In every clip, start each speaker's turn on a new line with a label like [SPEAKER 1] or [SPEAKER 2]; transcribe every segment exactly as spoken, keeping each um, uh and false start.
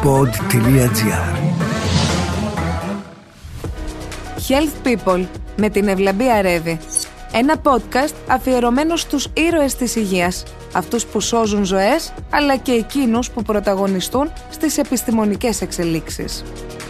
[SPEAKER 1] pod.gr.
[SPEAKER 2] Health People με την Ευλαμπία Ρέβη. Ένα podcast αφιερωμένο στους ήρωες της υγείας. Αυτούς που σώζουν ζωές, αλλά και εκείνους που πρωταγωνιστούν στις επιστημονικές εξελίξεις.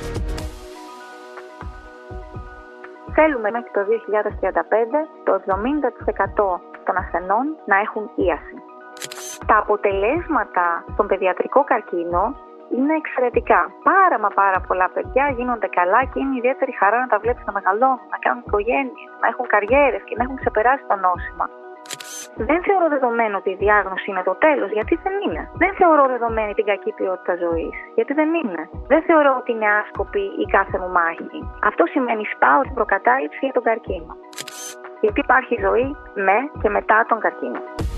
[SPEAKER 3] Θέλουμε μέχρι το δύο χιλιάδες τριάντα πέντε το εβδομήντα τοις εκατό των ασθενών να έχουν ίαση. Τα αποτελέσματα στον παιδιατρικό καρκίνο είναι εξαιρετικά. Πάρα μα πάρα πολλά παιδιά γίνονται καλά και είναι ιδιαίτερη χαρά να τα βλέπεις να μεγαλώνουν, να κάνουν οικογένειες, να έχουν καριέρες και να έχουν ξεπεράσει το νόσημα. Δεν θεωρώ δεδομένο ότι η διάγνωση είναι το τέλος, γιατί δεν είναι. Δεν θεωρώ δεδομένη την κακή ποιότητα ζωής, γιατί δεν είναι. Δεν θεωρώ ότι είναι άσκοπη η κάθε μου μάχη. Αυτό σημαίνει σπάω την προκατάληψη για τον καρκίνο. Γιατί υπάρχει ζωή με και μετά τον καρκίνο.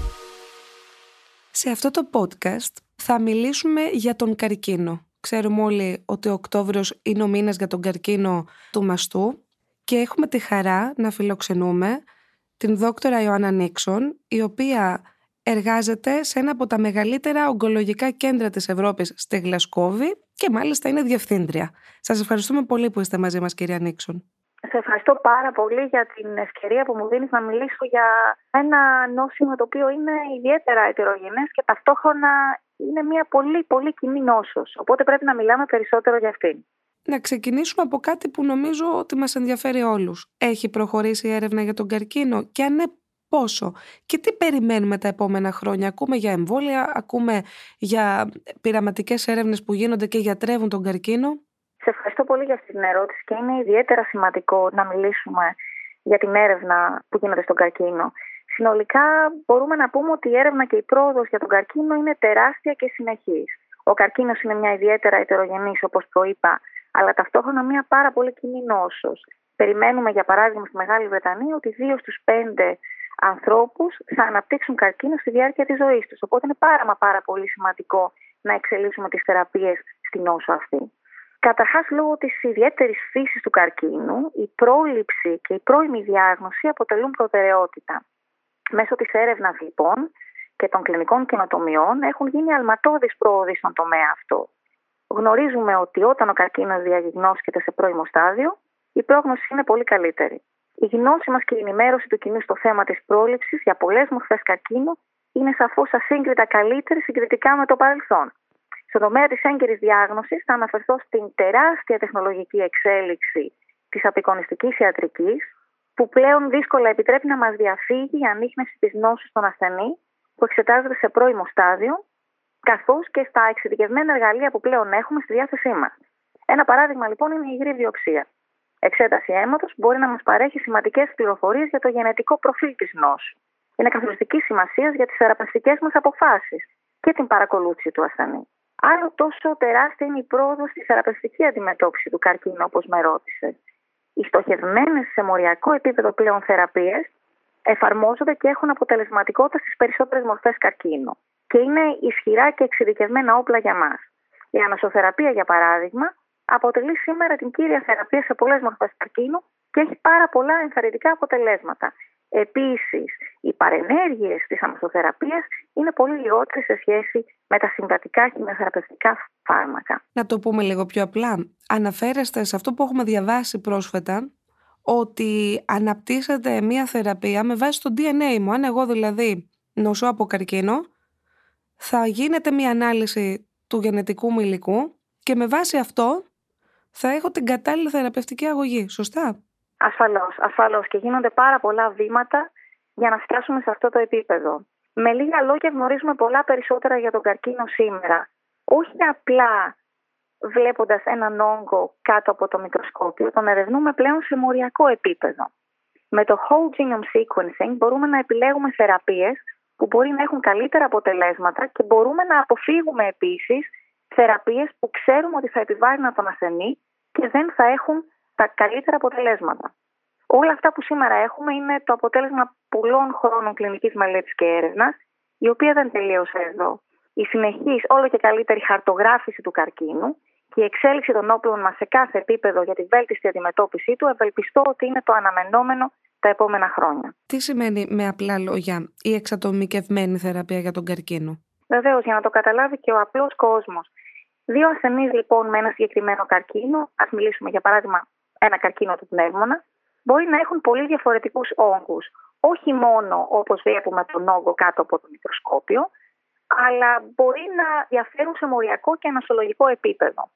[SPEAKER 2] Σε αυτό το podcast θα μιλήσουμε για τον καρκίνο. Ξέρουμε όλοι ότι ο Οκτώβριος είναι ο μήνας για τον καρκίνο του μαστού και έχουμε τη χαρά να φιλοξενούμε την δόκτωρα Ιωάννα Νίξον, η οποία εργάζεται σε ένα από τα μεγαλύτερα ογκολογικά κέντρα της Ευρώπης στη Γλασκόβη και μάλιστα είναι διευθύντρια. Σας ευχαριστούμε πολύ που είστε μαζί μας, κυρία Νίξον.
[SPEAKER 3] Σε ευχαριστώ πάρα πολύ για την ευκαιρία που μου δίνεις να μιλήσω για ένα νόσημα το οποίο είναι ιδιαίτερα ετερογενές και ταυτόχρονα είναι μια πολύ πολύ κοινή νόσος. Οπότε πρέπει να μιλάμε περισσότερο για αυτήν.
[SPEAKER 2] Να ξεκινήσουμε από κάτι που νομίζω ότι μας ενδιαφέρει όλους. Έχει προχωρήσει η έρευνα για τον καρκίνο και αν ναι, πόσο? Και τι περιμένουμε τα επόμενα χρόνια? Ακούμε για εμβόλια, ακούμε για πειραματικές έρευνες που γίνονται και γιατρεύουν τον καρκίνο.
[SPEAKER 3] Σε ευχαριστώ πολύ για αυτή την ερώτηση και είναι ιδιαίτερα σημαντικό να μιλήσουμε για την έρευνα που γίνεται στον καρκίνο. Συνολικά μπορούμε να πούμε ότι η έρευνα και η πρόοδος για τον καρκίνο είναι τεράστια και συνεχής. Ο καρκίνος είναι μια ιδιαίτερα ετερογενής, όπως το είπα, αλλά ταυτόχρονα μια πάρα πολύ κοινή νόσος. Περιμένουμε, για παράδειγμα, στη Μεγάλη Βρετανία ότι δύο στους πέντε ανθρώπους θα αναπτύξουν καρκίνο στη διάρκεια της ζωής τους. Οπότε είναι πάρα μα πάρα πολύ σημαντικό να εξελίσσουμε τις θεραπείες στη νόσο αυτή. Καταρχάς, λόγω της ιδιαίτερης φύσης του καρκίνου, η πρόληψη και η πρώιμη διάγνωση αποτελούν προτεραιότητα. Μέσω της έρευνας, λοιπόν, και των κλινικών καινοτομιών έχουν γίνει αλματώδεις πρόοδοι στον τομέα αυτό. Γνωρίζουμε ότι όταν ο καρκίνος διαγνώσκεται σε πρώιμο στάδιο, η πρόγνωση είναι πολύ καλύτερη. Η γνώση μας και η ενημέρωση του κοινού στο θέμα της πρόληψης για πολλές μορφές καρκίνου είναι σαφώς ασύγκριτα καλύτερη συγκριτικά με το παρελθόν. Στον τομέα της έγκαιρης διάγνωσης θα αναφερθώ στην τεράστια τεχνολογική εξέλιξη της απεικονιστικής ιατρικής, που πλέον δύσκολα επιτρέπει να μας διαφύγει η ανίχνευση της νόσου στον ασθενή που εξετάζεται σε πρώιμο στάδιο, καθώς και στα εξειδικευμένα εργαλεία που πλέον έχουμε στη διάθεσή μας. Ένα παράδειγμα λοιπόν είναι η υγρή βιοψία. Εξέταση αίματος μπορεί να μας παρέχει σημαντικές πληροφορίες για το γενετικό προφίλ της νόσου. Είναι καθοριστική σημασία για τις θεραπευτικές μας αποφάσεις και την παρακολούθηση του ασθενή. Άλλο τόσο τεράστια είναι η πρόοδος στη θεραπευτική αντιμετώπιση του καρκίνου, όπως με ρώτησε. Οι στοχευμένες σε μοριακό επίπεδο πλέον θεραπείες εφαρμόζονται και έχουν αποτελεσματικότητα στις περισσότερες μορφές καρκίνου και είναι ισχυρά και εξειδικευμένα όπλα για μας. Η ανασοθεραπεία, για παράδειγμα, αποτελεί σήμερα την κύρια θεραπεία σε πολλές μορφές καρκίνου και έχει πάρα πολλά ενθαρρυντικά αποτελέσματα. Επίσης, οι παρενέργειες της ανασοθεραπείας είναι πολύ λιγότερες σε σχέση με τα συμβατικά χημειοθεραπευτικά φάρμακα.
[SPEAKER 2] Να το πούμε λίγο πιο απλά. Αναφέρεστε σε αυτό που έχουμε διαβάσει πρόσφατα, ότι αναπτύσσεται μια θεραπεία με βάση το ντι εν έι μου. Αν εγώ δηλαδή νοσώ από καρκίνο, θα γίνεται μια ανάλυση του γενετικού μου υλικού και με βάση αυτό θα έχω την κατάλληλη θεραπευτική αγωγή. Σωστά?
[SPEAKER 3] Ασφαλώς, ασφαλώς. Και γίνονται πάρα πολλά βήματα για να φτάσουμε σε αυτό το επίπεδο. Με λίγα λόγια γνωρίζουμε πολλά περισσότερα για τον καρκίνο σήμερα. Όχι απλά βλέποντας έναν όγκο κάτω από το μικροσκόπιο, τον ερευνούμε πλέον σε μοριακό επίπεδο. Με το whole genome sequencing μπορούμε να επιλέγουμε θεραπείες που μπορεί να έχουν καλύτερα αποτελέσματα και μπορούμε να αποφύγουμε επίσης θεραπείες που ξέρουμε ότι θα επιβάρυναν τον ασθενή και δεν θα έχουν τα καλύτερα αποτελέσματα. Όλα αυτά που σήμερα έχουμε είναι το αποτέλεσμα πολλών χρόνων κλινικής μελέτης και έρευνας, η οποία δεν τελείωσε εδώ. Η συνεχής όλο και καλύτερη χαρτογράφηση του καρκίνου και η εξέλιξη των όπλων μας σε κάθε επίπεδο για τη βέλτιστη αντιμετώπιση του, ευελπιστώ ότι είναι το αναμενόμενο τα επόμενα χρόνια.
[SPEAKER 2] Τι σημαίνει με απλά λόγια η εξατομικευμένη θεραπεία για τον καρκίνο?
[SPEAKER 3] Βεβαίως, για να το καταλάβει και ο απλός κόσμος. Δύο ασθενείς λοιπόν με ένα συγκεκριμένο καρκίνο, ας μιλήσουμε για παράδειγμα ένα καρκίνο του πνεύμονα, μπορεί να έχουν πολύ διαφορετικούς όγκους. Όχι μόνο όπως βλέπουμε τον όγκο κάτω από το μικροσκόπιο, αλλά μπορεί να διαφέρουν σε μοριακό και ανασολογικό επίπεδο.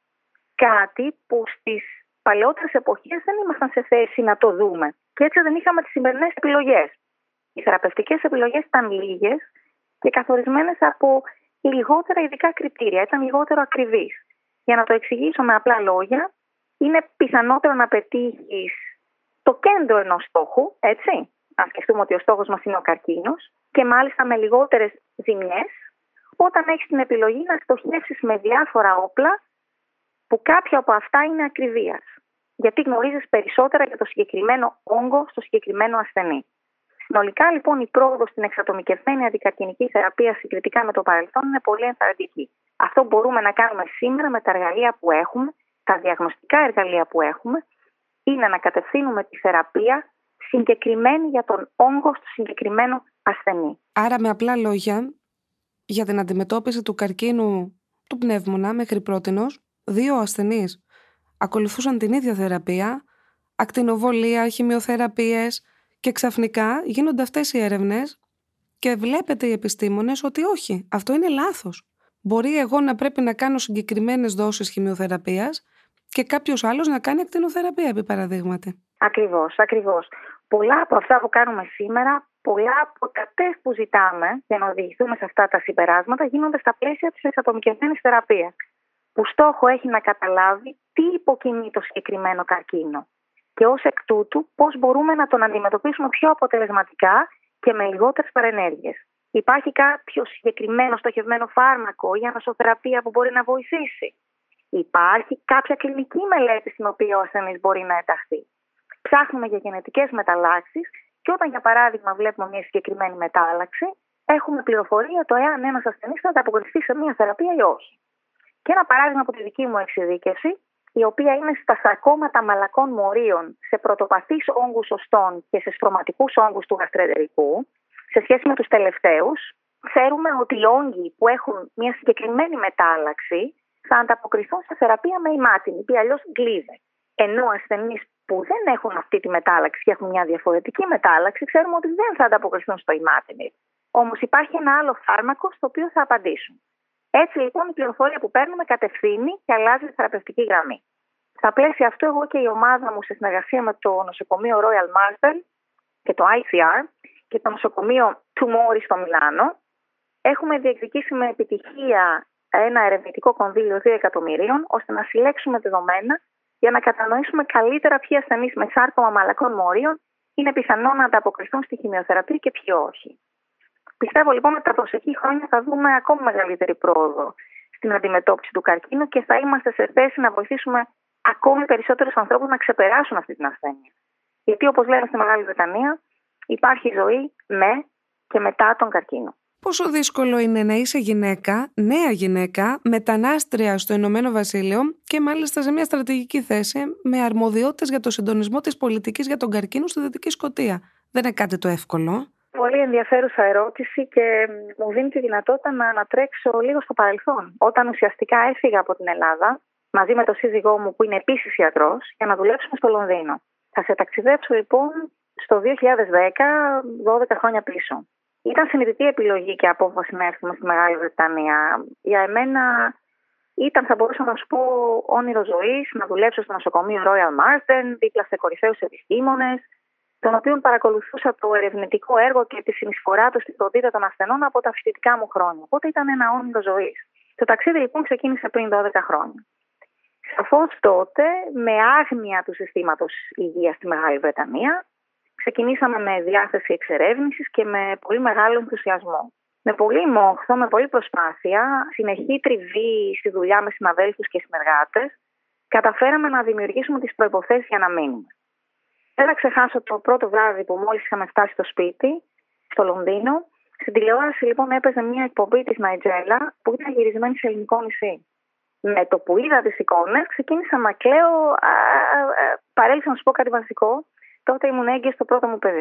[SPEAKER 3] Κάτι που στις παλαιότερες εποχές δεν ήμασταν σε θέση να το δούμε. Και έτσι δεν είχαμε τις σημερινές επιλογές. Οι θεραπευτικές επιλογές ήταν λίγες και καθορισμένες από λιγότερα ειδικά κριτήρια, ήταν λιγότερο ακριβείς. Για να το εξηγήσω με απλά λόγια, είναι πιθανότερο να πετύχεις το κέντρο ενός στόχου, έτσι. Αν σκεφτούμε ότι ο στόχος μας είναι ο καρκίνος, και μάλιστα με λιγότερες ζημιές, όταν έχεις την επιλογή να στοχεύσεις με διάφορα όπλα που κάποια από αυτά είναι ακριβίας. Γιατί γνωρίζεις περισσότερα για το συγκεκριμένο όγκο στο συγκεκριμένο ασθενή. Συνολικά λοιπόν η πρόοδος στην εξατομικευμένη αντικαρκινική θεραπεία συγκριτικά με το παρελθόν είναι πολύ ενθαρρυντική. Αυτό μπορούμε να κάνουμε σήμερα με τα εργαλεία που έχουμε, τα διαγνωστικά εργαλεία που έχουμε, είναι να κατευθύνουμε τη θεραπεία συγκεκριμένη για τον όγκο στο συγκεκριμένο ασθενή.
[SPEAKER 2] Άρα με απλά λόγια, για την αντιμετώπιση του καρκίνου του πνεύμονα μέχρι πρότινος, δύο ασθενείς ακολουθούσαν την ίδια θεραπεία, ακτινοβολία, χημειοθεραπείες, και ξαφνικά γίνονται αυτές οι έρευνες και βλέπετε οι επιστήμονες ότι όχι, αυτό είναι λάθος. Μπορεί εγώ να πρέπει να κάνω συγκεκριμένες δόσεις χημειοθεραπείας και κάποιος άλλος να κάνει ακτινοθεραπεία, επί παραδείγματι.
[SPEAKER 3] Ακριβώς, ακριβώς. Πολλά από αυτά που κάνουμε σήμερα, πολλά από τα τεστ που ζητάμε για να οδηγηθούμε σε αυτά τα συμπεράσματα γίνονται στα πλαίσια της εξατομικευμένης θεραπείας, που στόχο έχει να καταλάβει τι υποκινεί το συγκεκριμένο καρκίνο. Και ως εκ τούτου πώς μπορούμε να τον αντιμετωπίσουμε πιο αποτελεσματικά και με λιγότερες παρενέργειες. Υπάρχει κάποιο συγκεκριμένο στοχευμένο φάρμακο ή ανασωθεραπεία που μπορεί να βοηθήσει. Υπάρχει κάποια κλινική μελέτη στην οποία ο ασθενής μπορεί να ενταχθεί. Ψάχνουμε για γενετικές μεταλλάξεις και όταν για παράδειγμα βλέπουμε μια συγκεκριμένη μετάλλαξη, έχουμε πληροφορία το εάν ένας ασθενής θα ανταποκριθεί σε μια θεραπεία ή όχι. Και ένα παράδειγμα από τη δική μου εξειδίκευση, η οποία είναι στα σαρκώματα μαλακών μορίων σε πρωτοπαθείς όγκους οστών και σε στρωματικούς όγκους του γαστρεντερικού, σε σχέση με τους τελευταίους, ξέρουμε ότι οι όγκοι που έχουν μια συγκεκριμένη μετάλλαξη θα ανταποκριθούν σε θεραπεία με ημάτινη, ή αλλιώς γκλίδε. Ενώ ασθενείς που δεν έχουν αυτή τη μετάλλαξη και έχουν μια διαφορετική μετάλλαξη, ξέρουμε ότι δεν θα ανταποκριθούν στο ημάτινη. Όμως υπάρχει ένα άλλο φάρμακο στο οποίο θα απαντήσουν. Έτσι λοιπόν η πληροφορία που παίρνουμε κατευθύνει και αλλάζει τη θεραπευτική γραμμή. Στα πλαίσια αυτού, εγώ και η ομάδα μου σε συνεργασία με το νοσοκομείο Royal Marsden και το άι σι αρ και το νοσοκομείο Tumori στο Μιλάνο, έχουμε διεκδικήσει με επιτυχία ένα ερευνητικό κονδύλιο δύο εκατομμυρίων, ώστε να συλλέξουμε δεδομένα για να κατανοήσουμε καλύτερα ποιοι ασθενείς με σάρκωμα μαλακών μορίων είναι πιθανό να ανταποκριθούν στη χημειοθεραπεία και ποιοι όχι. Πιστεύω λοιπόν ότι τα προσεχή χρόνια θα δούμε ακόμη μεγαλύτερη πρόοδο στην αντιμετώπιση του καρκίνου και θα είμαστε σε θέση να βοηθήσουμε ακόμη περισσότερους ανθρώπους να ξεπεράσουν αυτή την ασθένεια. Γιατί όπως λένε στη Μεγάλη Βρετανία, υπάρχει ζωή με και μετά τον καρκίνο.
[SPEAKER 2] Πόσο δύσκολο είναι να είσαι γυναίκα, νέα γυναίκα, μετανάστρια στο Ηνωμένο Βασίλειο και μάλιστα σε μια στρατηγική θέση με αρμοδιότητες για το συντονισμό της πολιτικής για τον καρκίνο στη Δυτική Σκωτία. Δεν είναι κάτι το εύκολο.
[SPEAKER 3] Πολύ ενδιαφέρουσα ερώτηση και μου δίνει τη δυνατότητα να ανατρέξω λίγο στο παρελθόν. Όταν ουσιαστικά έφυγα από την Ελλάδα, μαζί με τον σύζυγό μου που είναι επίσης ιατρός, για να δουλέψουμε στο Λονδίνο. Θα σε ταξιδέψω λοιπόν στο δύο χιλιάδες δέκα, δώδεκα χρόνια πίσω. Ήταν συνειδητή επιλογή και απόφαση να έρθουμε στη Μεγάλη Βρετανία. Για εμένα ήταν, θα μπορούσα να σου πω, όνειρο ζωής, να δουλέψω στο νοσοκομείο Royal Marsden, δίπλα σε κορυφαίους επιστήμονες, των οποίων παρακολουθούσα το ερευνητικό έργο και τη συνεισφορά του στη φροντίδα των ασθενών από τα φοιτητικά μου χρόνια. Οπότε ήταν ένα όνειρο ζωής. Το ταξίδι λοιπόν ξεκίνησε πριν δώδεκα χρόνια. Σαφώς τότε, με άγνοια του συστήματος υγείας στη Μεγάλη Βρετανία, ξεκινήσαμε με διάθεση εξερεύνησης και με πολύ μεγάλο ενθουσιασμό. Με πολύ μόχθο, με πολύ προσπάθεια, συνεχή τριβή στη δουλειά με συναδέλφους και συνεργάτες, καταφέραμε να δημιουργήσουμε τις προϋποθέσεις για να μείνουμε. Δεν θα ξεχάσω το πρώτο βράδυ που μόλις είχαμε φτάσει στο σπίτι, στο Λονδίνο. Στην τηλεόραση λοιπόν έπαιζε μια εκπομπή της Ναϊτζέλα που ήταν γυρισμένη σε ελληνικό νησί. Με το που είδα τις εικόνες ξεκίνησα να κλαίω, παρέλειψα να σου πω κάτι βασικό. Τότε ήμουν έγκυος στο πρώτο μου παιδί.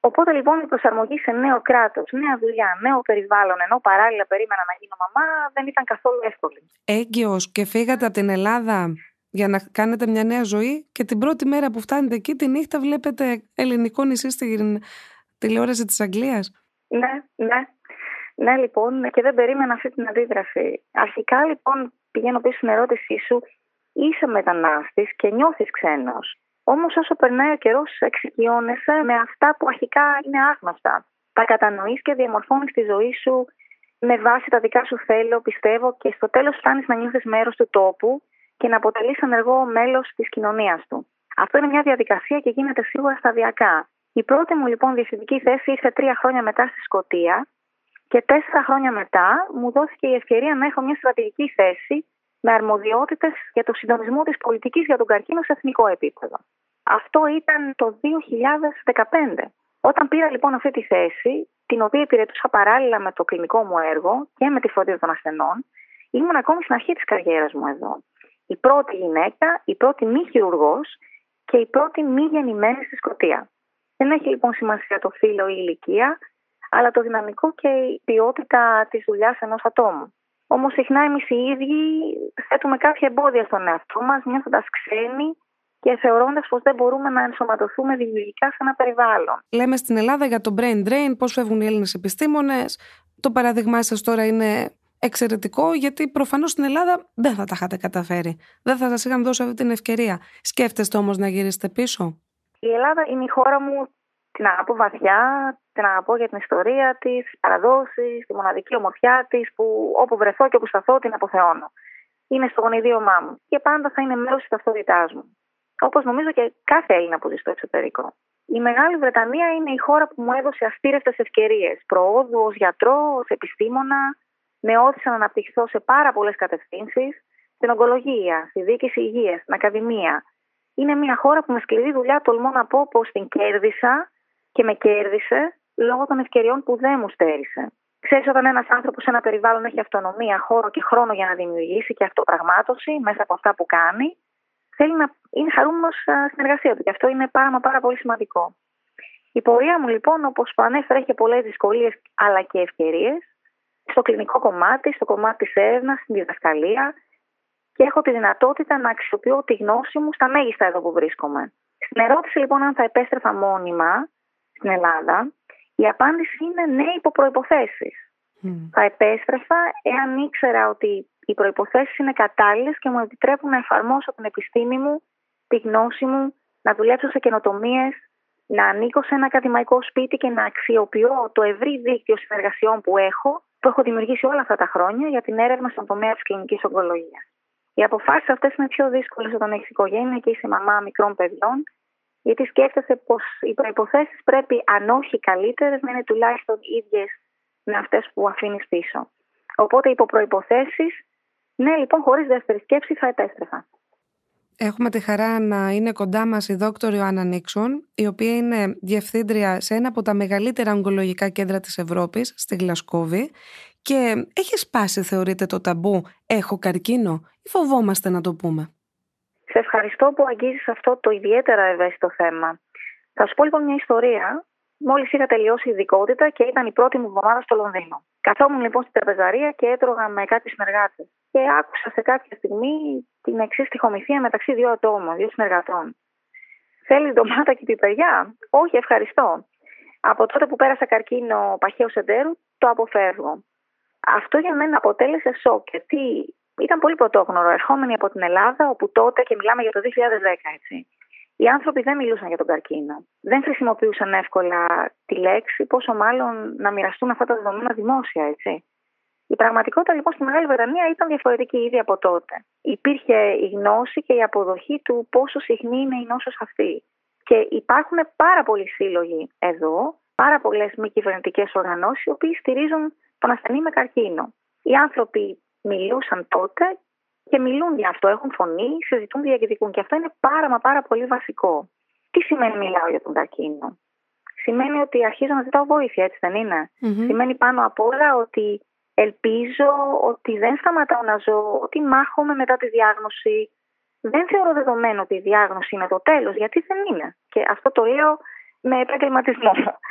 [SPEAKER 3] Οπότε λοιπόν η προσαρμογή σε νέο κράτος, νέα δουλειά, νέο περιβάλλον, ενώ παράλληλα περίμενα να γίνω μαμά, δεν ήταν καθόλου εύκολη.
[SPEAKER 2] Έγκυος και φύγατε από την Ελλάδα για να κάνετε μια νέα ζωή και την πρώτη μέρα που φτάνετε εκεί τη νύχτα βλέπετε ελληνικό νησί στην τηλεόραση της Αγγλίας.
[SPEAKER 3] Ναι, ναι. Ναι, λοιπόν, και δεν περίμενα αυτή την αντίδραση. Αρχικά, λοιπόν, πηγαίνω πίσω στην ερώτησή σου, είσαι μετανάστης και νιώθεις ξένος. Όμως, όσο περνάει ο καιρός, εξοικειώνεσαι με αυτά που αρχικά είναι άγνωστα. Τα κατανοείς και διαμορφώνεις τη ζωή σου με βάση τα δικά σου θέλω, πιστεύω, και στο τέλος φτάνεις να νιώθεις μέρος του τόπου και να αποτελείς ενεργό μέλος της κοινωνίας του. Αυτό είναι μια διαδικασία και γίνεται σίγουρα σταδιακά. Η πρώτη μου λοιπόν διευθυντική θέση ήρθε τρία χρόνια μετά στη Σκωτία και τέσσερα χρόνια μετά μου δόθηκε η ευκαιρία να έχω μια στρατηγική θέση με αρμοδιότητες για το συντονισμό της πολιτικής για τον καρκίνο σε εθνικό επίπεδο. Αυτό ήταν το δύο χιλιάδες δεκαπέντε. Όταν πήρα λοιπόν αυτή τη θέση, την οποία υπηρετούσα παράλληλα με το κλινικό μου έργο και με τη φροντίδα των ασθενών, ήμουν ακόμη στην αρχή της καριέρας μου εδώ. Η πρώτη γυναίκα, η πρώτη μη χειρουργός και η πρώτη μη γεννημένη στη Σκωτία. Δεν έχει λοιπόν σημασία το φύλο ή η ηλικία, αλλά το δυναμικό και η ποιότητα της δουλειάς ενός ατόμου. Όμως συχνά εμείς οι ίδιοι θέτουμε κάποια εμπόδια στον εαυτό μας, νιώθοντας ξένοι και θεωρώντας πως δεν μπορούμε να ενσωματωθούμε δημιουργικά σε ένα περιβάλλον.
[SPEAKER 2] Λέμε στην Ελλάδα για το brain drain, πώς φεύγουν οι Έλληνες επιστήμονες. Το παράδειγμά σας τώρα είναι εξαιρετικό, γιατί προφανώς στην Ελλάδα δεν θα τα είχατε καταφέρει. Δεν θα σας είχαν δώσει αυτή την ευκαιρία. Σκέφτεστε όμως να γυρίσετε πίσω?
[SPEAKER 3] Η Ελλάδα είναι η χώρα μου, την αγαπώ βαθιά, την αγαπώ για την ιστορία της, τις παραδόσεις, τη μοναδική ομορφιά της, που όπου βρεθώ και όπου σταθώ την αποθεώνω. Είναι στο γονιδίωμά μου και πάντα θα είναι μέρος της ταυτότητάς μου. Όπως νομίζω και κάθε Έλληνα που ζει στο εξωτερικό. Η Μεγάλη Βρετανία είναι η χώρα που μου έδωσε αστήρευτες ευκαιρίες προόδου ως γιατρό, ως επιστήμονα. Με όθησε να αναπτυχθώ σε πάρα πολλές κατευθύνσεις, στην ογκολογία, στη διοίκηση υγείας, στην ακαδημία. Είναι μια χώρα που με σκληρή δουλειά τολμώ να πω πως την κέρδισα και με κέρδισε λόγω των ευκαιριών που δεν μου στέρισε. Ξέρεις, όταν ένας άνθρωπος σε ένα περιβάλλον έχει αυτονομία, χώρο και χρόνο για να δημιουργήσει και αυτοπραγμάτωση μέσα από αυτά που κάνει, θέλει να είναι χαρούμενος στην εργασία του και αυτό είναι πάρα, πάρα πολύ σημαντικό. Η πορεία μου λοιπόν, όπως προανέφερα, έχει πολλές δυσκολίες αλλά και ευκαιρίες. Στο κλινικό κομμάτι, στο κομμάτι της έρευνας, στην διδασκαλία και έχω τη δυνατότητα να αξιοποιώ τη γνώση μου στα μέγιστα εδώ που βρίσκομαι. Στην ερώτηση λοιπόν αν θα επέστρεφα μόνιμα στην Ελλάδα, η απάντηση είναι ναι, υπό προϋποθέσεις. Mm. Θα επέστρεφα εάν ήξερα ότι οι προϋποθέσεις είναι κατάλληλες και μου επιτρέπουν να εφαρμόσω την επιστήμη μου, τη γνώση μου, να δουλέψω σε καινοτομίες, να ανήκω σε ένα ακαδημαϊκό σπίτι και να αξιοποιώ το ευρύ δίκτυο συνεργασιών που έχω, που έχω δημιουργήσει όλα αυτά τα χρόνια για την έρευνα στον τομέα της κλινικής ογκολογίας. Οι αποφάσεις αυτές είναι πιο δύσκολες όταν έχεις οικογένεια και είσαι μαμά μικρών παιδιών, γιατί σκέφτεσαι πως οι προϋποθέσεις πρέπει, αν όχι καλύτερες, να είναι τουλάχιστον ίδιες με αυτές που αφήνεις πίσω. Οπότε, υπό προϋποθέσεις, ναι, λοιπόν, χωρίς δεύτερη σκέψη θα επέστρεφα.
[SPEAKER 2] Έχουμε τη χαρά να είναι κοντά μας η δόκτωρ Ιωάννα Νίξον, η οποία είναι διευθύντρια σε ένα από τα μεγαλύτερα ογκολογικά κέντρα της Ευρώπης, στη Γλασκόβη, και έχει σπάσει, θεωρείτε, το ταμπού «έχω καρκίνο» ή φοβόμαστε να το πούμε?
[SPEAKER 3] Σε ευχαριστώ που αγγίζεις αυτό το ιδιαίτερα ευαίσθητο θέμα. Θα σου πω λοιπόν μια ιστορία. Μόλις είχα τελειώσει ειδικότητα και ήταν η πρώτη μου εβδομάδα στο Λονδίνο. Καθόμουν λοιπόν στην τραπεζαρία και έτρωγα με κάτι συνεργάτες. Και άκουσα σε κάποια στιγμή την εξής τυχομηθεία μεταξύ δύο ατόμων, δύο συνεργατών. Θέλεις ντομάτα και πιπεριά? Όχι, ευχαριστώ. Από τότε που πέρασα καρκίνο παχαίου εντέρου, το αποφεύγω. Αυτό για μένα αποτέλεσε σοκ, γιατί ήταν πολύ πρωτόγνωρο, ερχόμενοι από την Ελλάδα, όπου τότε, και μιλάμε για το δύο χιλιάδες δέκα, έτσι. Οι άνθρωποι δεν μιλούσαν για τον καρκίνο. Δεν χρησιμοποιούσαν εύκολα τη λέξη, πόσο μάλλον να μοιραστούν αυτά τα δεδομένα δημόσια, έτσι. Η πραγματικότητα λοιπόν στη Μεγάλη Βρετανία ήταν διαφορετική ήδη από τότε. Υπήρχε η γνώση και η αποδοχή του πόσο συχνή είναι η νόσος αυτή. Και υπάρχουν πάρα πολλοί σύλλογοι εδώ, πάρα πολλές μη κυβερνητικές οργανώσεις, οι οποίοι στηρίζουν τον ασθενή με καρκίνο. Οι άνθρωποι μιλούσαν τότε και μιλούν για αυτό, έχουν φωνή, συζητούν, διεκδικούν. Και αυτό είναι πάρα μα πάρα πολύ βασικό. Τι σημαίνει μιλάω για τον καρκίνο? Σημαίνει ότι αρχίζω να ζητάω βοήθεια, έτσι δεν είναι? Mm-hmm. Σημαίνει πάνω απ' όλα ότι ελπίζω, ότι δεν σταματάω να ζω, ότι μάχομαι μετά τη διάγνωση. Δεν θεωρώ δεδομένο ότι η διάγνωση είναι το τέλος, γιατί δεν είναι. Και αυτό το λέω με επαγγελματισμό.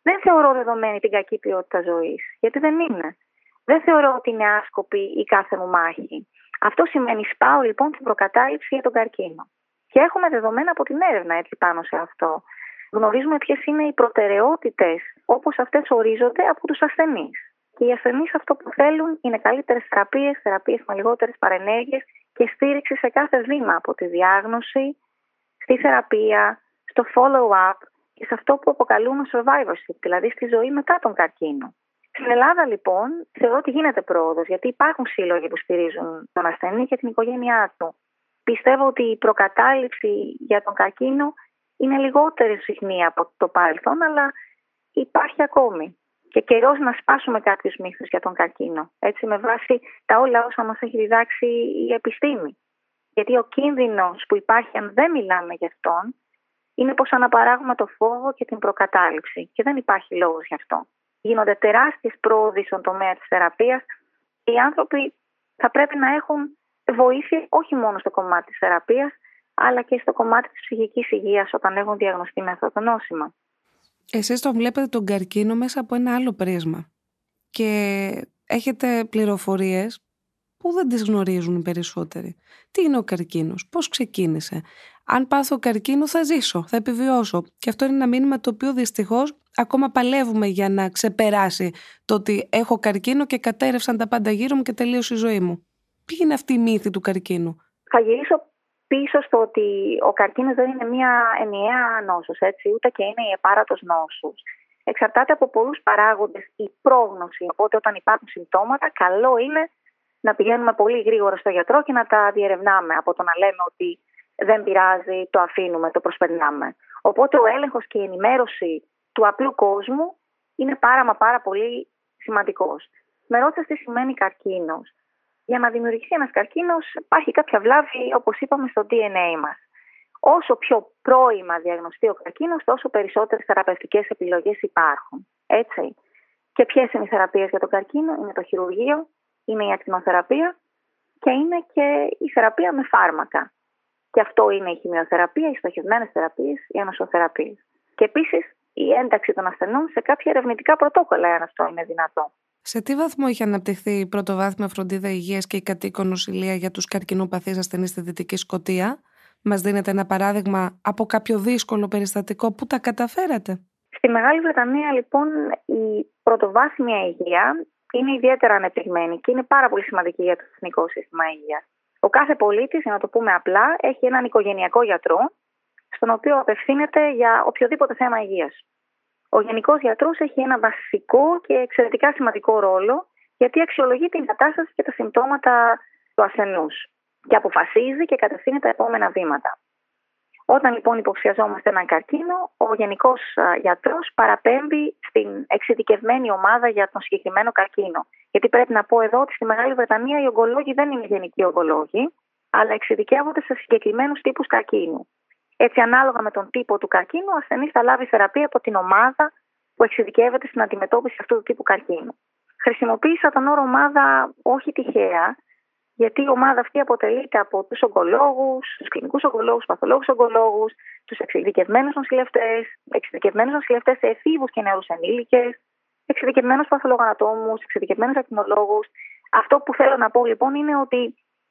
[SPEAKER 3] δεν θεωρώ δεδομένη την κακή ποιότητα ζωής, γιατί δεν είναι. Δεν θεωρώ ότι είναι άσκοπη η κάθε μου μάχη. Αυτό σημαίνει σπάω λοιπόν την προκατάληψη για τον καρκίνο. Και έχουμε δεδομένα από την έρευνα έτσι πάνω σε αυτό. Γνωρίζουμε ποιες είναι οι προτεραιότητες όπως αυτές ορίζονται από τους ασθενείς. Και οι ασθενείς αυτό που θέλουν είναι καλύτερες θεραπείες, θεραπείες με λιγότερες παρενέργειες και στήριξη σε κάθε βήμα από τη διάγνωση, στη θεραπεία, στο follow-up και σε αυτό που αποκαλούμε survivorship, δηλαδή στη ζωή μετά τον καρκίνο. Στην Ελλάδα λοιπόν θεωρώ ότι γίνεται πρόοδος, γιατί υπάρχουν σύλλογοι που στηρίζουν τον ασθενή και την οικογένειά του. Πιστεύω ότι η προκατάληψη για τον καρκίνο είναι λιγότερη συχνή από το παρελθόν, αλλά υπάρχει ακόμη. Και καιρός να σπάσουμε κάποιους μύθους για τον καρκίνο. Έτσι, με βάση τα όλα όσα μας έχει διδάξει η επιστήμη. Γιατί ο κίνδυνος που υπάρχει αν δεν μιλάμε γι' αυτόν είναι πως αναπαράγουμε το φόβο και την προκατάληψη. Και δεν υπάρχει λόγος γι' αυτό. Γίνονται τεράστιες πρόοδοι στον τομέα της θεραπείας. Οι άνθρωποι θα πρέπει να έχουν βοήθεια όχι μόνο στο κομμάτι της θεραπείας, αλλά και στο κομμάτι της ψυχικής υγείας όταν έχουν διαγνωστεί με αυτό το νόσημα.
[SPEAKER 2] Εσείς τον βλέπετε τον καρκίνο μέσα από ένα άλλο πρίσμα και έχετε πληροφορίες που δεν τις γνωρίζουν οι περισσότεροι. Τι είναι ο καρκίνος, πώς ξεκίνησε. Αν πάθω καρκίνο θα ζήσω, θα επιβιώσω. Και αυτό είναι ένα μήνυμα το οποίο δυστυχώς ακόμα παλεύουμε για να ξεπεράσει το ότι έχω καρκίνο και κατέρευσαν τα πάντα γύρω μου και τελείωσε η ζωή μου. Ποιοι είναι αυτοί οι μύθοι του καρκίνου?
[SPEAKER 3] Θα γυρίσω πίσω στο ότι ο καρκίνος δεν είναι μια ενιαία νόσος, έτσι, ούτε και είναι η επάρατος νόσους. Εξαρτάται από πολλούς παράγοντες η πρόγνωση. Οπότε, όταν υπάρχουν συμπτώματα, καλό είναι να πηγαίνουμε πολύ γρήγορα στο γιατρό και να τα διερευνάμε. Από το να λέμε ότι δεν πειράζει, το αφήνουμε, το προσπερνάμε. Οπότε, ο έλεγχος και η ενημέρωση του απλού κόσμου είναι πάρα μα πάρα πολύ σημαντικός. Με ρώτησες τι σημαίνει καρκίνος. Για να δημιουργηθεί ένας καρκίνος υπάρχει κάποια βλάβη, όπως είπαμε, στο ντι εν έι μας. Όσο πιο πρώιμα διαγνωστεί ο καρκίνος, τόσο περισσότερες θεραπευτικές επιλογές υπάρχουν. Έτσι. Και ποιες είναι οι θεραπείες για τον καρκίνο? Είναι το χειρουργείο, είναι η ακτινοθεραπεία και είναι και η θεραπεία με φάρμακα. Και αυτό είναι η χημειοθεραπεία, οι στοχευμένες θεραπείες, οι ανοσοθεραπείες. Και επίσης η ένταξη των ασθενών σε κάποια ερευνητικά πρωτόκολλα, αν αυτό είναι δυνατό.
[SPEAKER 2] Σε τι βαθμό έχει αναπτυχθεί η πρωτοβάθμια φροντίδα υγείας και η κατοίκον νοσηλεία για τους καρκινοπαθείς ασθενείς στη Δυτική Σκωτία? Μας δίνετε ένα παράδειγμα από κάποιο δύσκολο περιστατικό που τα καταφέρατε?
[SPEAKER 3] Στη Μεγάλη Βρετανία, λοιπόν, η πρωτοβάθμια υγεία είναι ιδιαίτερα ανεπτυγμένη και είναι πάρα πολύ σημαντική για το εθνικό σύστημα υγείας. Ο κάθε πολίτης, για να το πούμε απλά, έχει έναν οικογενειακό γιατρό, στον οποίο απευθύνεται για οποιοδήποτε θέμα υγείας. Ο γενικός γιατρός έχει ένα βασικό και εξαιρετικά σημαντικό ρόλο, γιατί αξιολογεί την κατάσταση και τα συμπτώματα του ασθενούς και αποφασίζει και κατευθύνει τα επόμενα βήματα. Όταν λοιπόν υποψιαζόμαστε έναν καρκίνο, ο γενικός γιατρός παραπέμπει στην εξειδικευμένη ομάδα για τον συγκεκριμένο καρκίνο. Γιατί πρέπει να πω εδώ ότι στη Μεγάλη Βρετανία οι ογκολόγοι δεν είναι γενικοί ογκολόγοι, αλλά εξειδικεύονται σε συγκεκριμένους τύπους καρκίνου. Έτσι, ανάλογα με τον τύπο του καρκίνου, ο ασθενής θα λάβει θεραπεία από την ομάδα που εξειδικεύεται στην αντιμετώπιση αυτού του τύπου καρκίνου. Χρησιμοποίησα τον όρο ομάδα όχι τυχαία, γιατί η ομάδα αυτή αποτελείται από τους ογκολόγους, τους κλινικούς ογκολόγους, τους παθολόγους ογκολόγους, τους εξειδικευμένους νοσηλευτές, εξειδικευμένους νοσηλευτές σε εφήβους και νέους ενήλικες, εξειδικευμένους παθολογανατόμους, εξειδικευμένους ακτινολόγους. Αυτό που θέλω να πω λοιπόν είναι ότι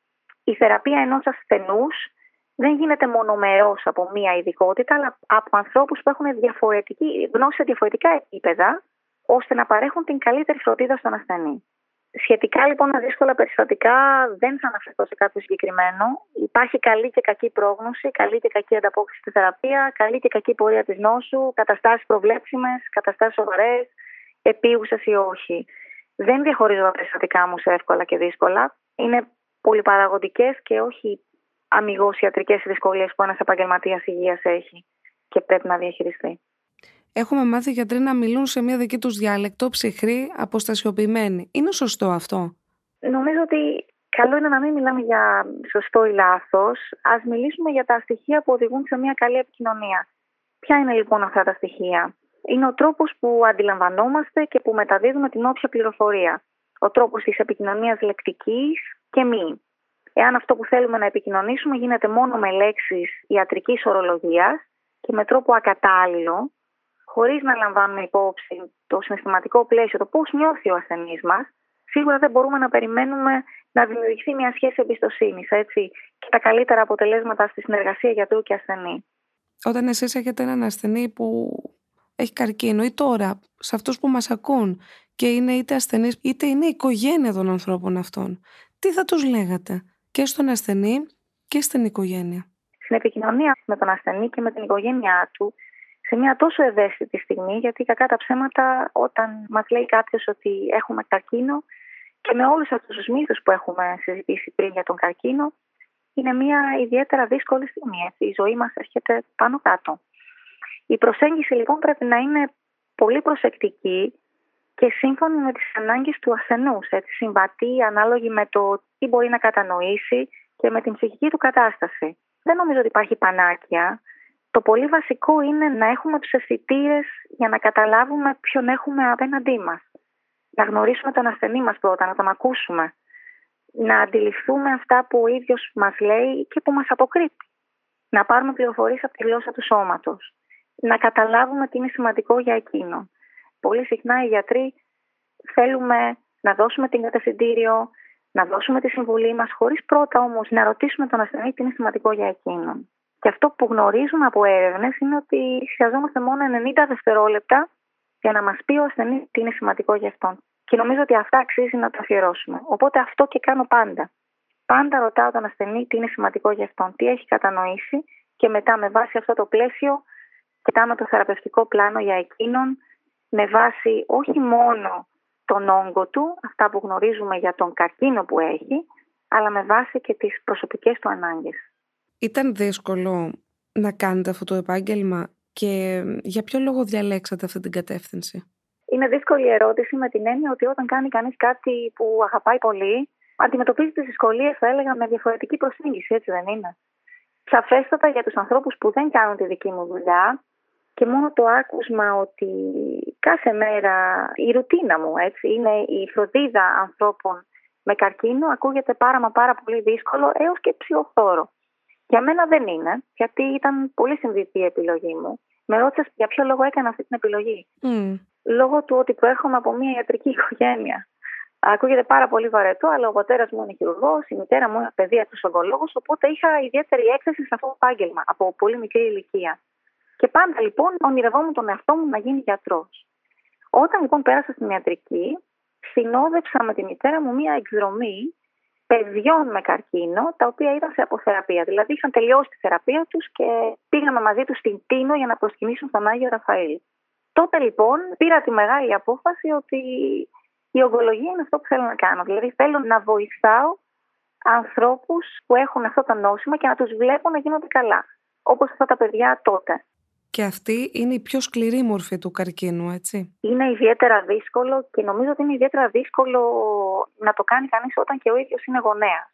[SPEAKER 3] η θεραπεία ενός ασθενούς δεν γίνεται μονομερώς από μία ειδικότητα, αλλά από ανθρώπους που έχουν διαφορετική γνώση σε διαφορετικά επίπεδα, ώστε να παρέχουν την καλύτερη φροντίδα στον ασθενή. Σχετικά λοιπόν με δύσκολα περιστατικά δεν θα αναφερθώ σε κάποιο συγκεκριμένο. Υπάρχει καλή και κακή πρόγνωση, καλή και κακή ανταπόκριση στη θεραπεία, καλή και κακή πορεία της νόσου, καταστάσεις προβλέψιμες, καταστάσεις σοβαρές, επίγουσες ή όχι. Δεν διαχωρίζω τα περιστατικά μου σε εύκολα και δύσκολα. Είναι πολυπαραγωγικές και όχι αμιγώς ιατρικές δυσκολίες που ένας επαγγελματίας υγείας έχει και πρέπει να διαχειριστεί.
[SPEAKER 2] Έχουμε μάθει γιατροί να μιλούν σε μια δική τους διάλεκτο, ψυχρή, αποστασιοποιημένη. Είναι σωστό αυτό?
[SPEAKER 3] Νομίζω ότι καλό είναι να μην μιλάμε για σωστό ή λάθος. Ας μιλήσουμε για τα στοιχεία που οδηγούν σε μια καλή επικοινωνία. Ποια είναι λοιπόν αυτά τα στοιχεία? Είναι ο τρόπος που αντιλαμβανόμαστε και που μεταδίδουμε την όποια πληροφορία. Ο τρόπος της επικοινωνίας λεκτικής και μη. Εάν αυτό που θέλουμε να επικοινωνήσουμε γίνεται μόνο με λέξεις ιατρικής ορολογίας και με τρόπο ακατάλληλο, χωρίς να λαμβάνουμε υπόψη το συναισθηματικό πλαίσιο, το πώς νιώθει ο ασθενής μας, σίγουρα δεν μπορούμε να περιμένουμε να δημιουργηθεί μια σχέση εμπιστοσύνης, έτσι, και τα καλύτερα αποτελέσματα στη συνεργασία γιατρού και ασθενή.
[SPEAKER 2] Όταν εσείς έχετε έναν ασθενή που έχει καρκίνο, ή τώρα σε αυτούς που μας ακούν και είναι είτε ασθενείς είτε είναι η οικογένεια των ανθρώπων αυτών, τι θα τους λέγατε και στον ασθενή και στην οικογένεια?
[SPEAKER 3] Στην επικοινωνία με τον ασθενή και με την οικογένειά του, σε μια τόσο ευαίσθητη στιγμή, γιατί κακά τα ψέματα, όταν μας λέει κάποιος ότι έχουμε καρκίνο και με όλους αυτούς τους μύθους που έχουμε συζητήσει πριν για τον καρκίνο, είναι μια ιδιαίτερα δύσκολη στιγμή. Έτσι. Η ζωή μας έρχεται πάνω κάτω. Η προσέγγιση λοιπόν πρέπει να είναι πολύ προσεκτική και σύμφωνη με τις ανάγκες του ασθενούς. Έτσι, συμβατή, ανάλογη με το τι μπορεί να κατανοήσει και με την ψυχική του κατάσταση. Δεν νομίζω ότι υπάρχει πανάκια. Το πολύ βασικό είναι να έχουμε τους αισθητήρες για να καταλάβουμε ποιον έχουμε απέναντί μας. Να γνωρίσουμε τον ασθενή μας πρώτα, να τον ακούσουμε. Να αντιληφθούμε αυτά που ο ίδιος μας λέει και που μας αποκρύπτει. Να πάρουμε πληροφορίες από τη γλώσσα του σώματος. Να καταλάβουμε τι είναι σημαντικό για εκείνο. Πολύ συχνά οι γιατροί θέλουμε να δώσουμε την κατευθυντήριο, να δώσουμε τη συμβουλή μας, χωρίς πρώτα όμως να ρωτήσουμε τον ασθενή τι είναι σημαντικό για εκείνον. Και αυτό που γνωρίζουμε από έρευνες είναι ότι χρειαζόμαστε μόνο ενενήντα δευτερόλεπτα για να μας πει ο ασθενής τι είναι σημαντικό για αυτόν. Και νομίζω ότι αυτά αξίζει να το αφιερώσουμε. Οπότε αυτό και κάνω πάντα. Πάντα ρωτάω τον ασθενή τι είναι σημαντικό για αυτόν, τι έχει κατανοήσει και μετά με βάση αυτό το πλαίσιο κοιτάμε το θεραπευτικό πλάνο για εκείνον με βάση όχι μόνο τον όγκο του, αυτά που γνωρίζουμε για τον καρκίνο που έχει, αλλά με βάση και τις προσωπικές του ανάγκες.
[SPEAKER 2] Ήταν δύσκολο να κάνετε αυτό το επάγγελμα και για ποιο λόγο διαλέξατε αυτή την κατεύθυνση?
[SPEAKER 3] Είναι δύσκολη ερώτηση με την έννοια ότι όταν κάνει κανείς κάτι που αγαπάει πολύ, αντιμετωπίζει τις δυσκολίες, θα έλεγα, με διαφορετική προσέγγιση, έτσι δεν είναι? Σαφέστατα για τους ανθρώπους που δεν κάνουν τη δική μου δουλειά και μόνο το άκουσμα ότι κάθε μέρα η ρουτίνα μου, έτσι, είναι η φροντίδα ανθρώπων με καρκίνο, ακούγεται πάρα μα πάρα πολύ δύσκολο έως και ψυχοφθόρο. Για μένα δεν είναι, γιατί ήταν πολύ συνειδητή η επιλογή μου. Με ρώτησες για ποιο λόγο έκανα αυτή την επιλογή.
[SPEAKER 2] Mm.
[SPEAKER 3] Λόγω του ότι προέρχομαι από μια ιατρική οικογένεια. Ακούγεται πάρα πολύ βαρετό, αλλά ο πατέρας μου είναι χειρουργός, η μητέρα μου είναι παιδίατρος ογκολόγος, οπότε είχα ιδιαίτερη έκθεση σε αυτό το επάγγελμα από πολύ μικρή ηλικία. Και πάντα λοιπόν ονειρευόμουν τον εαυτό μου να γίνει γιατρός. Όταν λοιπόν πέρασα στην ιατρική, συνόδευσα με τη μητέρα μου μια εκδρομή παιδιών με καρκίνο, τα οποία ήταν σε αποθεραπεία. Δηλαδή είχαν τελειώσει τη θεραπεία τους και πήγαμε μαζί τους στην Τίνο για να προσκυνήσουν στον Άγιο Ραφαήλ. Τότε λοιπόν πήρα τη μεγάλη απόφαση ότι η ογκολογία είναι αυτό που θέλω να κάνω. Δηλαδή θέλω να βοηθάω ανθρώπους που έχουν αυτό το νόσημα και να τους βλέπω να γίνονται καλά. Όπως αυτά τα παιδιά τότε.
[SPEAKER 2] Και αυτή είναι η πιο σκληρή μορφή του καρκίνου, έτσι?
[SPEAKER 3] Είναι ιδιαίτερα δύσκολο και νομίζω ότι είναι ιδιαίτερα δύσκολο να το κάνει κανείς όταν και ο ίδιος είναι γονέας.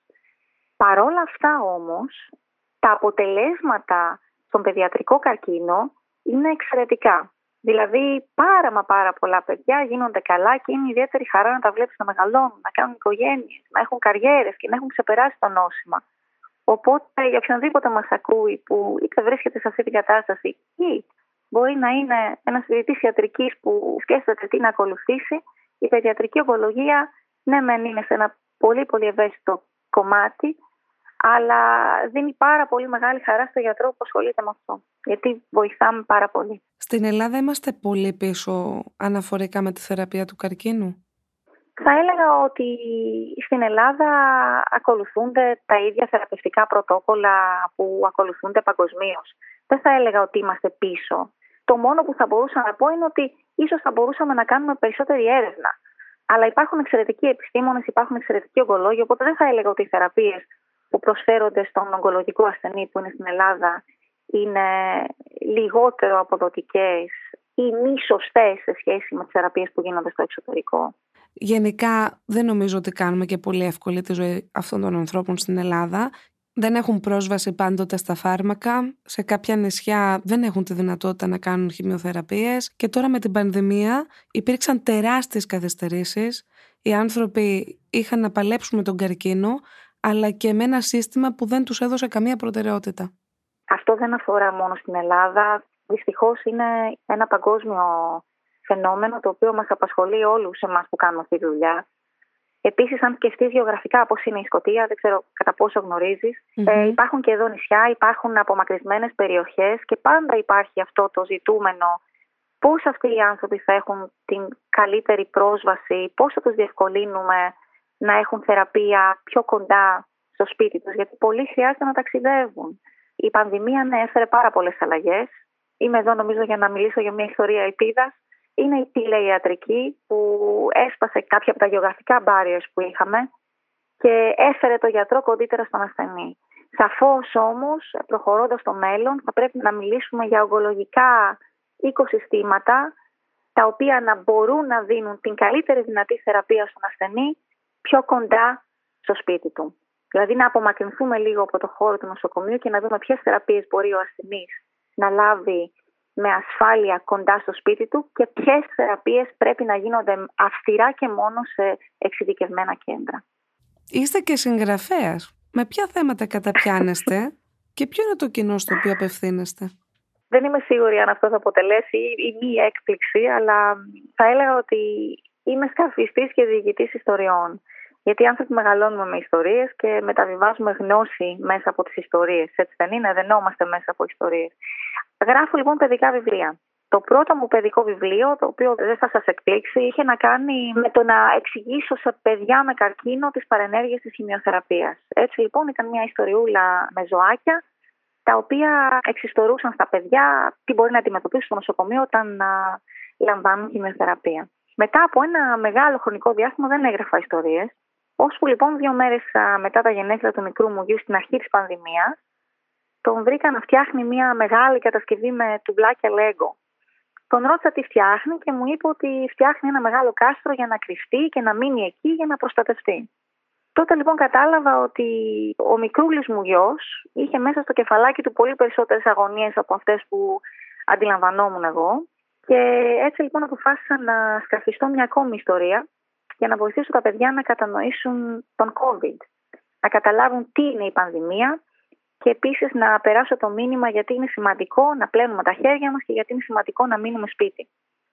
[SPEAKER 3] Παρόλα αυτά όμως, τα αποτελέσματα στον παιδιατρικό καρκίνο είναι εξαιρετικά. Δηλαδή πάρα μα πάρα πολλά παιδιά γίνονται καλά και είναι ιδιαίτερη χαρά να τα βλέπεις να μεγαλώνουν, να κάνουν οικογένειες, να έχουν καριέρες και να έχουν ξεπεράσει το νόσημα. Οπότε για οποιονδήποτε μας ακούει που είτε βρίσκεται σε αυτή την κατάσταση ή μπορεί να είναι ένας φοιτητής ιατρικής που σκέφτεται τι να ακολουθήσει, η παιδιατρική ογκολογία ναι μεν είναι σε ένα πολύ πολύ ευαίσθητο κομμάτι, αλλά δίνει πάρα πολύ μεγάλη χαρά στο γιατρό που ασχολείται με αυτό, γιατί βοηθάμε πάρα πολύ.
[SPEAKER 2] Στην Ελλάδα είμαστε πολύ πίσω αναφορικά με τη θεραπεία του καρκίνου.
[SPEAKER 3] Θα έλεγα ότι στην Ελλάδα ακολουθούνται τα ίδια θεραπευτικά πρωτόκολλα που ακολουθούνται παγκοσμίως. Δεν θα έλεγα ότι είμαστε πίσω. Το μόνο που θα μπορούσα να πω είναι ότι ίσως θα μπορούσαμε να κάνουμε περισσότερη έρευνα. Αλλά υπάρχουν εξαιρετικοί επιστήμονες, υπάρχουν εξαιρετικοί ογκολόγοι, οπότε δεν θα έλεγα ότι οι θεραπείες που προσφέρονται στον ογκολογικό ασθενή που είναι στην Ελλάδα είναι λιγότερο αποδοτικές ή μη σωστές σε σχέση με τις θεραπείες που γίνονται στο εξωτερικό.
[SPEAKER 2] Γενικά δεν νομίζω ότι κάνουμε και πολύ εύκολη τη ζωή αυτών των ανθρώπων στην Ελλάδα. Δεν έχουν πρόσβαση πάντοτε στα φάρμακα. Σε κάποια νησιά δεν έχουν τη δυνατότητα να κάνουν χημειοθεραπείες. Και τώρα με την πανδημία υπήρξαν τεράστιες καθυστερήσεις. Οι άνθρωποι είχαν να παλέψουν με τον καρκίνο, αλλά και με ένα σύστημα που δεν τους έδωσε καμία προτεραιότητα.
[SPEAKER 3] Αυτό δεν αφορά μόνο στην Ελλάδα. Δυστυχώς είναι ένα παγκόσμιο φαινόμενο το οποίο μας απασχολεί όλους εμάς που κάνουμε αυτή τη δουλειά. Επίσης, αν σκεφτείς γεωγραφικά πώς είναι η Σκωτία, δεν ξέρω κατά πόσο γνωρίζεις, mm-hmm. ε, υπάρχουν και εδώ νησιά, υπάρχουν απομακρυσμένες περιοχές και πάντα υπάρχει αυτό το ζητούμενο. Πώς αυτοί οι άνθρωποι θα έχουν την καλύτερη πρόσβαση, πώς θα τους διευκολύνουμε να έχουν θεραπεία πιο κοντά στο σπίτι τους, γιατί πολλοί χρειάζεται να ταξιδεύουν. Η πανδημία ναι, έφερε πάρα πολλές αλλαγές. Είμαι εδώ νομίζω για να μιλήσω για μια ιστορία ελπίδας. Είναι η τηλεϊατρική που έσπασε κάποια από τα γεωγραφικά barriers που είχαμε και έφερε το γιατρό κοντύτερα στον ασθενή. Σαφώς όμως, προχωρώντας στο μέλλον, θα πρέπει να μιλήσουμε για ογκολογικά οικοσυστήματα τα οποία να μπορούν να δίνουν την καλύτερη δυνατή θεραπεία στον ασθενή πιο κοντά στο σπίτι του. Δηλαδή να απομακρυνθούμε λίγο από το χώρο του νοσοκομείου και να δούμε ποιες θεραπείες μπορεί ο ασθενής να λάβει με ασφάλεια κοντά στο σπίτι του και ποιες θεραπείες πρέπει να γίνονται αυστηρά και μόνο σε εξειδικευμένα κέντρα.
[SPEAKER 2] Είστε και συγγραφέας. Με ποια θέματα καταπιάνεστε και ποιο είναι το κοινό στο οποίο απευθύνεστε?
[SPEAKER 3] Δεν είμαι σίγουρη αν αυτό θα αποτελέσει ή μη έκπληξη, αλλά θα έλεγα ότι είμαι σκαφιστής και διηγητής ιστοριών. Γιατί οι άνθρωποι μεγαλώνουμε με ιστορίες και μεταβιβάζουμε γνώση μέσα από τις ιστορίες. Έτσι δεν είναι, δενόμαστε μέσα από ιστορίες. Γράφω λοιπόν παιδικά βιβλία. Το πρώτο μου παιδικό βιβλίο, το οποίο δεν θα σας εκπλήξει, είχε να κάνει με το να εξηγήσω σε παιδιά με καρκίνο τις παρενέργειες της χημειοθεραπείας. Έτσι λοιπόν ήταν μια ιστοριούλα με ζωάκια, τα οποία εξιστορούσαν στα παιδιά τι μπορεί να αντιμετωπίσουν στο νοσοκομείο όταν α, λαμβάνουν χημειοθεραπεία. Μετά από ένα μεγάλο χρονικό διάστημα δεν έγραφα ιστορίες, ώσπου λοιπόν δύο μέρες α, μετά τα γενέθλια του μικρού μου γιου στην αρχή της πανδημίας, τον βρήκα να φτιάχνει μια μεγάλη κατασκευή με τουβλάκια Lego. Τον ρώτησα τι φτιάχνει και μου είπε ότι φτιάχνει ένα μεγάλο κάστρο για να κρυφτεί και να μείνει εκεί για να προστατευτεί. Τότε λοιπόν κατάλαβα ότι ο μικρούλης μου γιος είχε μέσα στο κεφαλάκι του πολύ περισσότερες αγωνίες από αυτές που αντιλαμβανόμουν εγώ και έτσι λοιπόν αποφάσισα να σκαφιστώ μια ακόμη ιστορία για να βοηθήσω τα παιδιά να κατανοήσουν τον COVID, να καταλάβουν τι είναι η πανδημία και επίσης να περάσω το μήνυμα γιατί είναι σημαντικό να πλένουμε τα χέρια μας και γιατί είναι σημαντικό να μείνουμε σπίτι.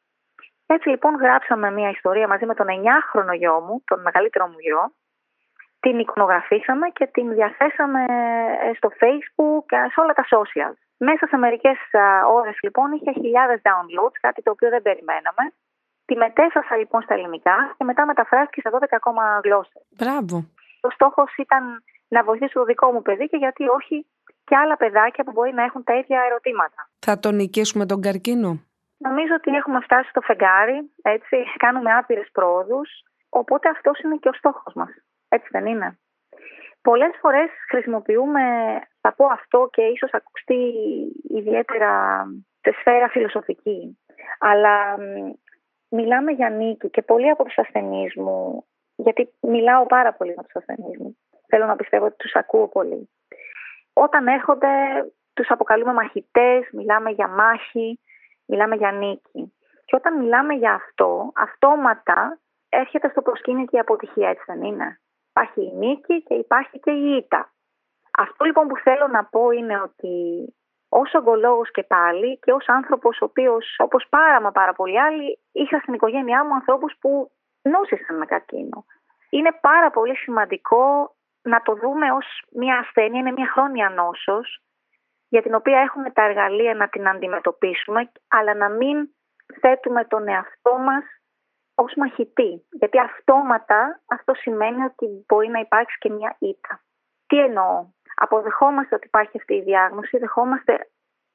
[SPEAKER 3] Έτσι λοιπόν γράψαμε μια ιστορία μαζί με τον εννιάχρονο γιο μου, τον μεγαλύτερο μου γιο, την εικονογραφήσαμε και την διαθέσαμε στο Facebook και σε όλα τα social. Μέσα σε μερικές ώρες λοιπόν είχε χιλιάδες downloads, κάτι το οποίο δεν περιμέναμε. Τη μετέφρασα λοιπόν στα ελληνικά και μετά μεταφράστηκε σε δώδεκα ακόμα γλώσσες.
[SPEAKER 2] Μπράβο.
[SPEAKER 3] Ο στόχος ήταν να βοηθήσω το δικό μου παιδί και γιατί όχι και άλλα παιδάκια που μπορεί να έχουν τα ίδια ερωτήματα.
[SPEAKER 2] Θα τον νικήσουμε τον καρκίνο?
[SPEAKER 3] Νομίζω ότι έχουμε φτάσει στο φεγγάρι, έτσι, κάνουμε άπειρες πρόοδους, οπότε αυτός είναι και ο στόχος μας. Έτσι δεν είναι? Πολλές φορές χρησιμοποιούμε, θα πω αυτό και ίσως ακουστεί ιδιαίτερα σε σφαίρα φιλοσοφική, αλλά μιλάμε για νίκη και πολλοί από τους ασθενείς μου, γιατί μιλάω πάρα πολύ με τους ασθενείς μου, θέλω να πιστεύω ότι τους ακούω πολύ. Όταν έρχονται τους αποκαλούμε μαχητές, μιλάμε για μάχη, μιλάμε για νίκη. Και όταν μιλάμε για αυτό, αυτόματα έρχεται στο προσκήνιο και η αποτυχία, έτσι δεν είναι? Υπάρχει η νίκη και υπάρχει και η ήττα. Αυτό λοιπόν που θέλω να πω είναι ότι ως ογκολόγος και πάλι και ως άνθρωπος ο οποίος, όπως πάρα μα πάρα πολλοί άλλοι, είχα στην οικογένειά μου ανθρώπους που νόσησαν με καρκίνο. Είναι πάρα πολύ σημαντικό να το δούμε ως μια ασθένεια, είναι μια χρόνια νόσος, για την οποία έχουμε τα εργαλεία να την αντιμετωπίσουμε, αλλά να μην θέτουμε τον εαυτό μας ως μαχητή. Γιατί αυτόματα αυτό σημαίνει ότι μπορεί να υπάρξει και μια ήττα. Τι εννοώ? Αποδεχόμαστε ότι υπάρχει αυτή η διάγνωση, δεχόμαστε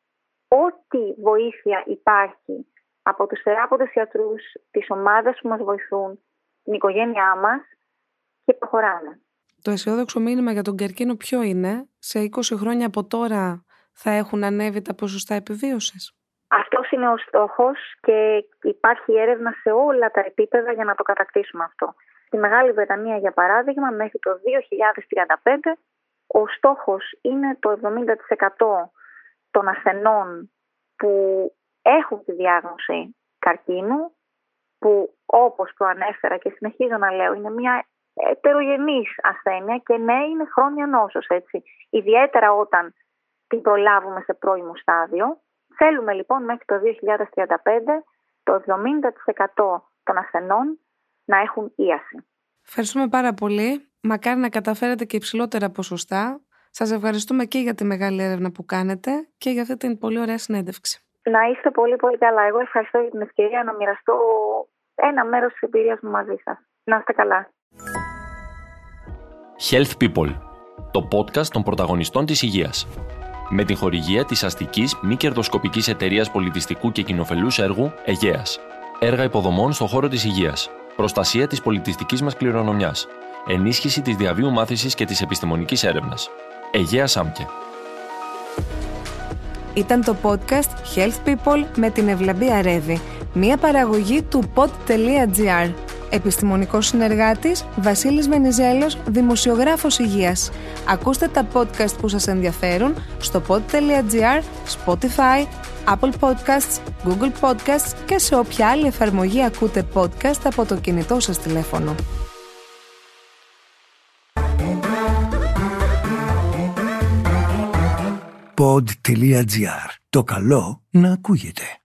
[SPEAKER 3] ό,τι βοήθεια υπάρχει από τους θεράποντες ιατρούς, τις ομάδες που μας βοηθούν, την οικογένειά μας και προχωράμε.
[SPEAKER 2] Το αισιόδοξο μήνυμα για τον καρκίνο ποιο είναι? Σε είκοσι χρόνια από τώρα θα έχουν ανέβει τα ποσοστά επιβίωσης?
[SPEAKER 3] Αυτός είναι ο στόχος και υπάρχει έρευνα σε όλα τα επίπεδα για να το κατακτήσουμε αυτό. Στη Μεγάλη Βρετανία, για παράδειγμα, μέχρι το δύο χιλιάδες τριάντα πέντε ο στόχος είναι το εβδομήντα τοις εκατό των ασθενών που έχουν τη διάγνωση καρκίνου, που όπως προανέφερα και συνεχίζω να λέω είναι μια ετερογενής ασθένεια και ναι, είναι χρόνια νόσος, έτσι. Ιδιαίτερα όταν την προλάβουμε σε πρώιμο στάδιο Θέλουμε λοιπόν μέχρι το δύο χιλιάδες τριάντα πέντε το εβδομήντα τοις εκατό των ασθενών να έχουν ίαση.
[SPEAKER 2] Ευχαριστούμε πάρα πολύ. Μακάρι να καταφέρετε και υψηλότερα ποσοστά. Σας ευχαριστούμε και για τη μεγάλη έρευνα που κάνετε και για αυτή την πολύ ωραία συνέντευξη.
[SPEAKER 3] Να είστε πολύ πολύ καλά. Εγώ ευχαριστώ για την ευκαιρία να μοιραστώ ένα μέρος της εμπειρίας μου μαζί σας. Να είστε καλά.
[SPEAKER 1] Health People, το podcast των πρωταγωνιστών της υγείας. Με την χορηγία της αστικής μη κερδοσκοπικής εταιρείας πολιτιστικού και κοινοφελούς έργου Αιγαίας. Έργα υποδομών στον χώρο της υγείας. Προστασία της πολιτιστικής μας κληρονομιάς. Ενίσχυση της διαβίου μάθησης και της επιστημονικής έρευνας. Αιγαίας άμκε.
[SPEAKER 2] Ήταν το podcast Health People με την Ευλαμπία Ρέβη, μία παραγωγή του pod.gr. Επιστημονικός συνεργάτης Βασίλης Βενιζέλος, δημοσιογράφος υγείας. Ακούστε τα podcast που σας ενδιαφέρουν στο pod.gr, Spotify, Apple Podcasts, Google Podcasts και σε όποια άλλη εφαρμογή ακούτε podcast από το κινητό σας τηλέφωνο.
[SPEAKER 4] pod.gr. Το καλό να ακούγεται.